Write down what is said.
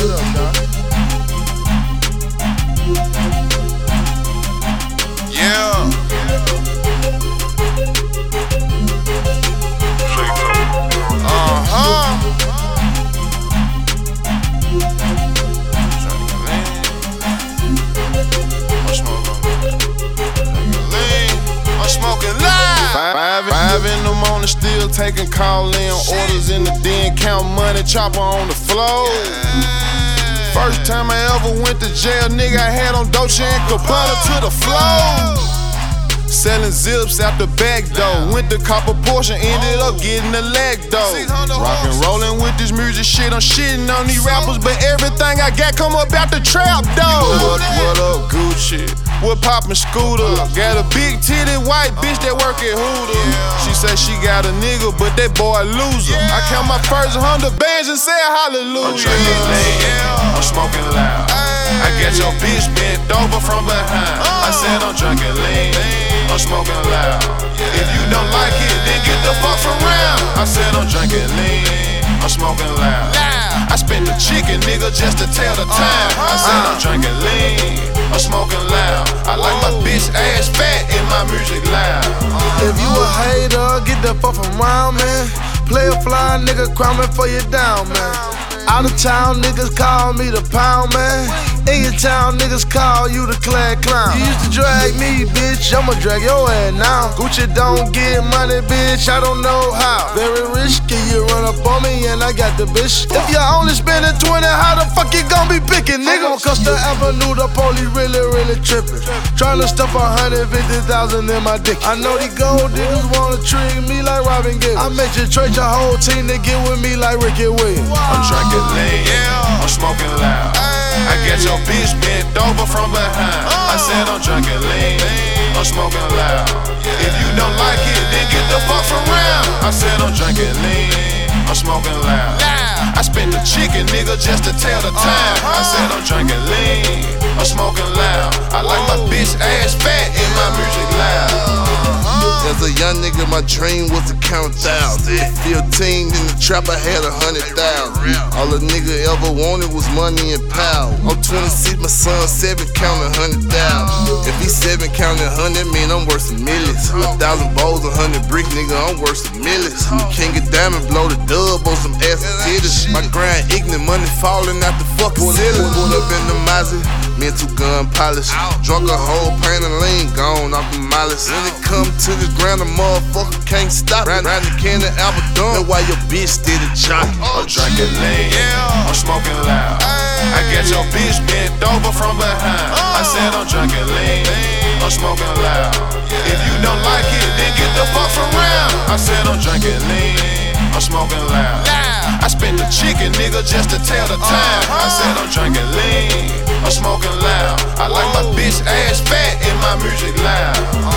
Five in the morning, still taking call-in orders in the den, count money, chopper on the floor. First time I ever went to jail, nigga, I had on Dolce and Gabbana to the floor. Selling zips out the back door. Went to copper portion, ended up getting the leg though. Rock and rollin' with this music shit, I'm shitting on these rappers, but everything I got come up out the trap though. What up, Gucci? What poppin' Scooter? Got a big titty white bitch that work at Hooters. She say she got a nigga, but that boy a loser. I count my first 100 bands and say hallelujah. I'm drinking lean, I'm smoking loud. I got your bitch bent over from behind. I said I'm drinking lean, I'm smoking loud. If you don't like it, then get the fuck from round. I said I'm drinking lean, I'm smoking loud. I spent the chicken, nigga, just to tell the time. I said I'm drinking lean, I'm smoking loud. I like my bitch ass fat and my music loud. If you a hater, get the fuck from round, man. Play a fly nigga, crumbin' for you down, man. Out of town niggas call me the pound man. In your town niggas call you the clad clown. You used to drag me, bitch, I'ma drag your ass now. Gucci don't get money, bitch, I don't know how. Very risky, you run up on me and I got the bitch. If you only spending 20, how the fuck you gon' be picking, nigga? On Custer Avenue, the police really trippin'. Tryna stuff 150,000 in my dick. I know these gold niggas wanna trick me like Robin Gibbs. I made you trade your whole team to get with me like Ricky Williams. I'm drinking lean, I'm smoking loud. I got your bitch bent over from behind. I said I'm drinking lean, I'm smoking loud. If you don't like it, then get the fuck from round. I said I'm drinking lean, I'm smoking loud. I spent the chicken, nigga, just to tell the time. I said I'm drinking lean, I'm smoking loud. I like my bitch ass fat and my music loud. As a young nigga, my dream was to count thousands. At 15, in the trap, I had 100,000. All a nigga ever wanted was money and power. I'm 26, my son 7, counting 100,000. If he 7 counting 100, mean I'm worth some millions. 1,000 bowls, 100 bricks, nigga, I'm worth some millions. King of Diamond, blow the dub on some ass and titties. My grind ignorant, money falling out the fucking ceiling. Pulled up in the Mazda, me and 2 gun pilots. Drunk a whole pint of lean, gone off the mileage. When it come to the ground, a motherfucker can't stop. Round the can of Albadon, that's why your bitch steady jockey. I'm drinking lean, I'm smoking loud. I got your bitch bent over from behind. I said I'm drinking lean, I'm smoking loud. If you don't like it, then get the fuck from round. I said I'm drinking lean, I'm smoking loud. I spent the chicken, nigga, just to tell the time. I said I'm drinking lean, I'm smoking loud. I like my bitch ass fat and my music loud.